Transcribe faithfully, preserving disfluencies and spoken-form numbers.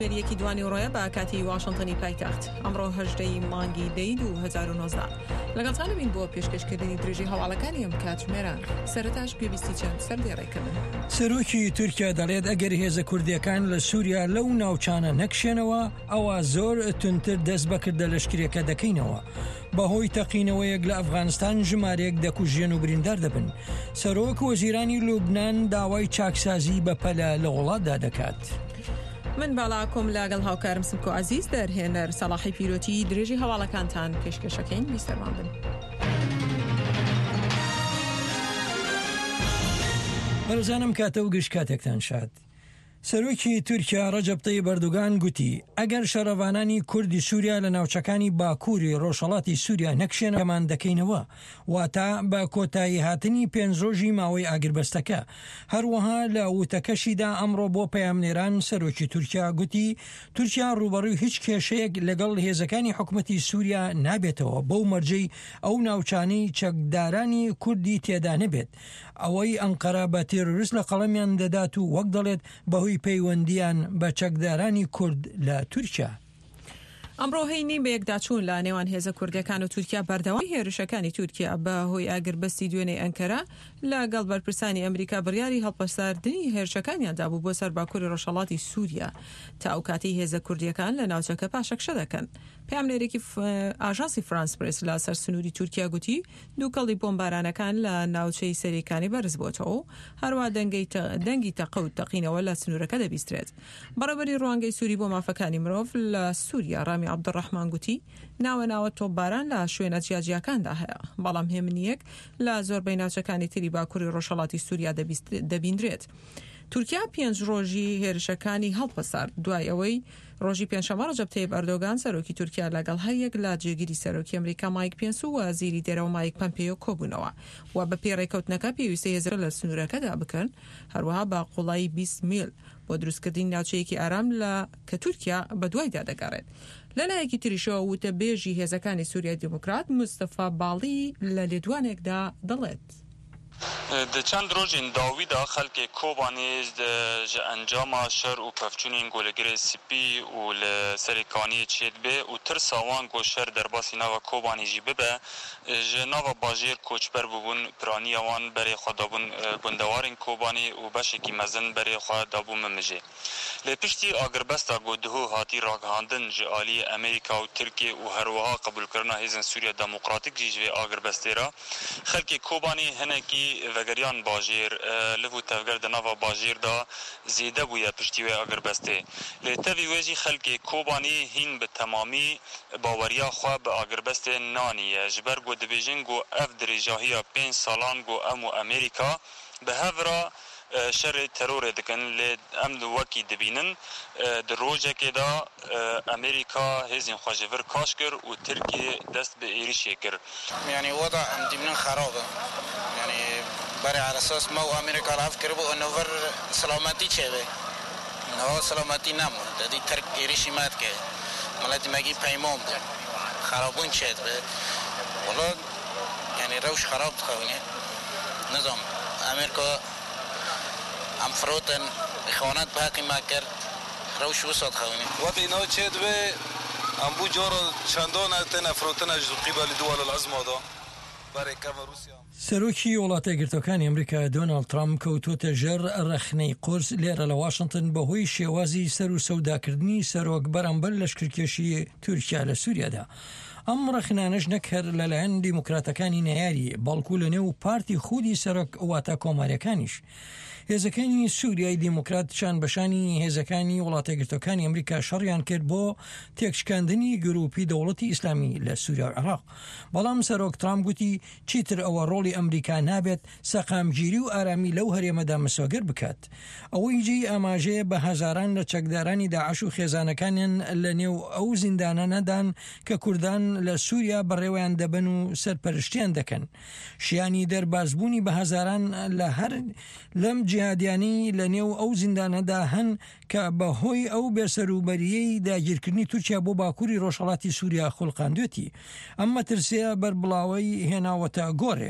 یەکی دوانی ڕۆیە بە کاتی واشنتنی پایتەخت ئەمڕۆ هەژدەی مانگی دەی دوو هەزار و نۆزدە لەگەڵتانە بین بۆ پێشکەشکردنی درێژی هەواڵەکانی ئەم کاتژمێرە. سەرەتاش پێویستی چەند سەردێڕێکردن. سەرۆکی تورکیا دەڵێت ئەگەر هێزە کوردیەکان لە سووریا لەو ناوچانە نەکشێنەوە ئەوە زۆر تونتر دەست بەکردە لەشکرێکە دەکەینەوە. بەهۆی تەقینەوەیەک لە ئەفغانستان ژمارەیەک دەکوژێن و بریندار دەبن. سەرۆک وەزیرانی لوبنان داوای چاکسازی بە پەلە لە وڵاتدا دەکات. من باڵا کۆم لاگەڵ هاوکارم سمکۆ عزیز دەرهێنەر سەڵاحی پیرۆتی درێژی هەواڵەکانتان پێشکەشەکەین بیسەرمان بن. بەرزانم کاتە و گشت کاتێکتان شاد. سەرۆکی تورکیا ڕەجەب تەیب ئەردۆغان گوتی ئەگەر شەڕەوانانی کوردی سووریا لە ناوچەکانی باکووری ڕۆژهەڵاتی سووریا نەکشێنەمان دەکەینەوە واتە بە کۆتایی هاتنی پێنج ڕۆژی ماوەی ئاگربەستەکە. هەروەها لە وتەکەشیدا ئەمڕۆ بۆ پەیامنێران سەرۆکی تورکیا گوتی تورکیا ڕوبەڕووی هیچ کێشەیەک لەگەڵ هێزەکانی حکومەتی سووریا نابێتەوە بەو مەرجەی ئەو ناوچانەی چەکدارانی کوردی تێدا نەبێت. ئەوەی ئەنقەرە بە تێرۆریست لە قەڵەمیان دەدات و وەک دەڵێت بەهۆی پەیوەندیان بە چەکدارانی کورد لە تورکیا. ئەمڕۆ هەینی بە یەکداچوون لە نێوان هێزە کوردەکان و تورکیا بەردەوام هێرشەکانی تورکیا بە هۆی ئاگربەستی دوێنێ ئەنکەرە لەگەڵ بەرپرسانی ئەمریکا بڕیاری هەڵپەساردنی هێرشەکانیاندا بوو بۆ سەر باکووری ڕۆژهەڵاتی سووریا تا ئەو کاتی هێزە کوردیەکان لە ناوچەکە پاشەکشە دەکەن. پەیامنێرێکی ئاژانسی فرانس پرس لە سەر سنووری تورکیا گوتی دووکەڵی بۆمبارانەکان لە ناوچەی سەرەکانی بەرز بۆتەوە و هەروە دەنگی تەقە و تەقینەوە لە سنوورەکە دەبیسترێت. بەڕێوەبەری ڕوانگەی سووری بۆ مافەکانی مرۆڤ لە سووریا ڕامی عەبدوڕەحمان گوتی ناوە ناوە تۆپباران لە شوێنە جیاجیاکاندا هەیە بەڵام هێمنیەک لە زۆربەی ناوچەکانی تری باکووری ڕۆژهەڵاتی سووریا دەبیندرێت. تورکیا پێنج ڕۆژی هێرشەکانی هەڵپەسارد دوای ئەوەی ڕۆژی پێنجشەممە ڕەجەب تەیب ئەردۆغان سەرۆکی تورکیا لەگەڵ هەریەک لە جێگیری سەرۆکی ئەمریکا مایک پێنس و وەزیری دەرەوە مایک پەمپێۆ کۆبوونەوە و بە پێڕێکەوتنەکە پێویستە هێزە لە سنوورەکەدا بکەن هەروەها بە قوڵایی بیست میل بۆ دروستکردنی ناوچەیەکی ئارام لە کە تورکیا بە دوایدا دەگەڕێت. لەلایەکی تریشەوە وتە بێژی هێزەکانی سووریای دیموکرات مستەفا باڵی لە لێدوانێکدا دەڵێت. د چند روزین داویدا خلک کوبانی ج انجام شر و پفچونین گولگری سپی و لسریکانی چید به و تر ساوان گو شر در باسی نو کوبانی جی به ج نو باجیر کوچبر بون پرانی وان برای خدابون گندوارین کوبانی و بشه کی مزن برای خدابون ممجه لپشتی اگربستا گودهو هاتی راگهاندن ج عالی امریکا و ترکیه و هروها قبول کردن هیزن سوریا دموکراتیک جی اگربستی را خلک کوبانی هنکی وگریان باجیر لبو تفگر دنوا باجیر دا زیده بویا پشتیوی اگربسته لیتوی ویجی خلک کوبانی هین به تمامی باوریا خواه به اگربسته نانیه جبر گو دبیجن گو اف دریجاهی پین سالان گو امو امریکا به هفرا شر ترور دکن لی امن وکی دبینن در روزه که دا امریکا هزین خواجور کاش کر و ترکیه دست به ایریشی کر. یعنی وضع دبینن خرابه یعنی برای على اساس ما و امریکا را فکر بو انه ور سلامتی چه به نه سلامتی نمون دادی ترک ایریشی مات که ملت مگی پیمان بود خرابون چه به ولی یعنی روش خراب تخوینه نظام امریکا ام فروتن اخوانات باقی ما کرد روش وسط خوینه وقتی نو چه به ام بو جور چندان تن فروتن از قبل دول العظمى دا برای کم روسیا. سەرۆکی وڵاتە یەکگرتووەکانی ئەمریکا دۆناڵد ترامپ کەوتوتە ژێر ڕەخنەی قورس لێرە لە واشنتن بەهۆی شێوازی سەر و سەوداکردنی سەرۆک بەرامبەر لەشکرکێشی تورکیا لە سووریادا. ئەم ڕەخنانەش نەکرد لەلایەن دیموکراتەکانی نەیاری بەڵکو لە نێو پارتی خودی سەرۆک واتە کۆماریەکانیش. هێزەکانی سووریای دیموکرات چان بەشانی هێزەکانی وڵاتە یەکگرتووەکانی ئەمریکا شەڕیان کرد بۆ تێکشکاندنی گروپی دەوڵەتی ئیسلامی لە سووریا و عێراق. بەڵام سەرۆک ترامپ گوتی چیتر ئەوە ڕۆڵی ئەمریکا نابێت سەقامگیری و ئارامی لەو هەرێمەدا مسۆگر بکات. ئەوەی جێی ئاماژەیە بە هەزاران لە چەکدارانی داعش و خێزانەکانیان لە نێو ئەو زیندانە نەدان کە کوردان لە سووریا بەڕێوەیان دەبن و سەرپەرشتیان دەکەن. شیانی دەربازبوونی بە هەزاران لە هەر لەم جیهادیانی لە نێو ئەو زیندانەدا هەن کە بەهۆی ئەو بێسەروبەریەی داگیرکردنی تورکیا بۆ باکووری ڕۆژهەڵاتی سووریا خوڵقاندوێتی. ئەم مەترسیە بەربڵاوەی هێناوەتە گۆڕێ